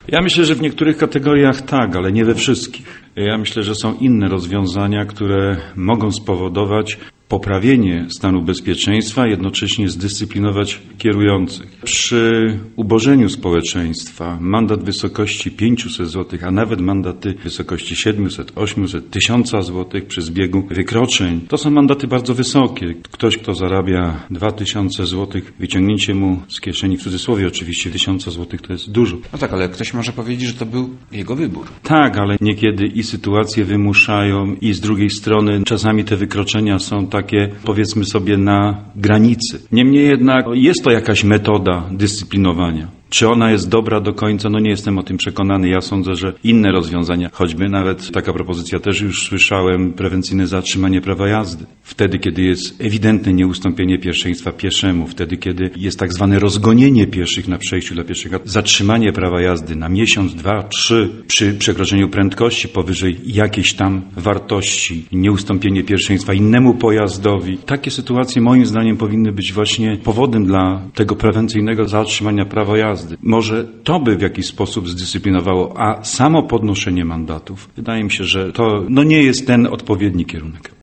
Ja myślę, że w niektórych kategoriach tak, ale nie we wszystkich. Ja myślę, że są inne rozwiązania, które mogą spowodować poprawienie stanu bezpieczeństwa, jednocześnie zdyscyplinować kierujących. Przy ubożeniu społeczeństwa mandat w wysokości 500 zł, a nawet mandaty w wysokości 700, 800, 1000 zł przy zbiegu wykroczeń, to są mandaty bardzo wysokie. Ktoś, kto zarabia 2000 zł, wyciągnięcie mu z kieszeni, w cudzysłowie oczywiście, 1000 zł to jest dużo. No tak, ale ktoś może powiedzieć, że to był jego wybór. Tak, ale niekiedy i sytuacje wymuszają, i z drugiej strony czasami te wykroczenia są takie, powiedzmy sobie, na granicy. Niemniej jednak jest to jakaś metoda dyscyplinowania. Czy ona jest dobra do końca? No nie jestem o tym przekonany. Ja sądzę, że inne rozwiązania, choćby nawet taka propozycja też już słyszałem, prewencyjne zatrzymanie prawa jazdy. Wtedy, kiedy jest ewidentne nieustąpienie pierwszeństwa pieszemu, wtedy, kiedy jest tak zwane rozgonienie pieszych na przejściu dla pieszych, zatrzymanie prawa jazdy na miesiąc, 2, 3, przy przekroczeniu prędkości powyżej jakiejś tam wartości, nieustąpienie pierwszeństwa innemu pojazdowi. Takie sytuacje moim zdaniem powinny być właśnie powodem dla tego prewencyjnego zatrzymania prawa jazdy. Może to by w jakiś sposób zdyscyplinowało, a samo podnoszenie mandatów, wydaje mi się, że to nie jest ten odpowiedni kierunek.